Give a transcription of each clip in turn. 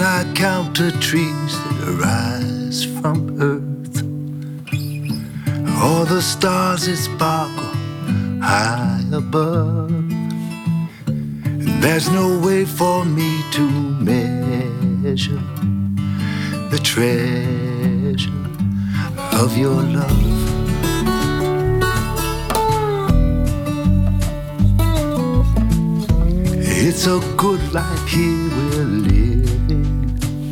I count the trees that arise from earth, all the stars that sparkle high above, and there's no way for me to measure the treasure of your love. It's a good life here we're living,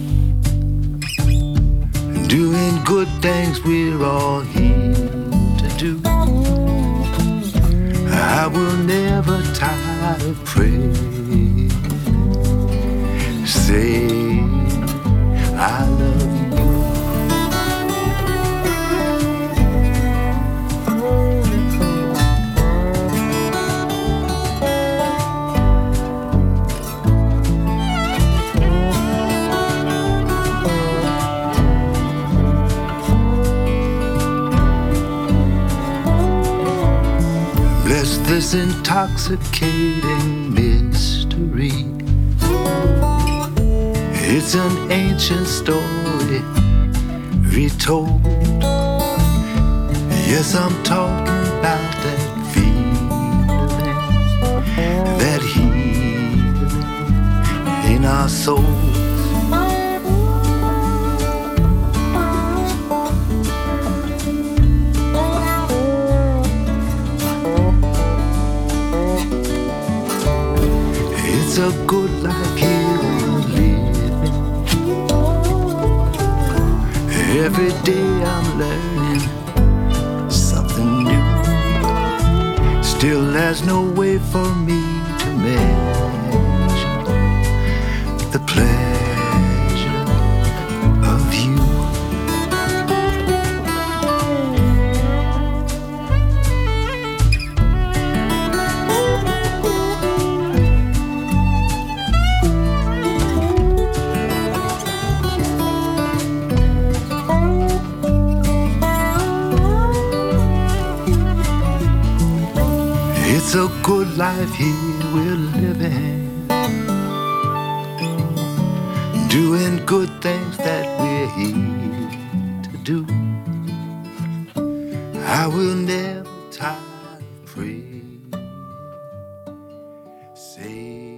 doing good things we're all here to do. I will never tire of praying, say I love you. Bless this intoxicating mystery. It's an ancient story retold. Yes, I'm talking about that feeling, that healing in our souls. It's a good life here we're living. Every day I'm learning something new. Still there's no way for me to measure the pleasure of you. It's a good life here we're living, doing good things that we're here to do. I will never tire of praying, say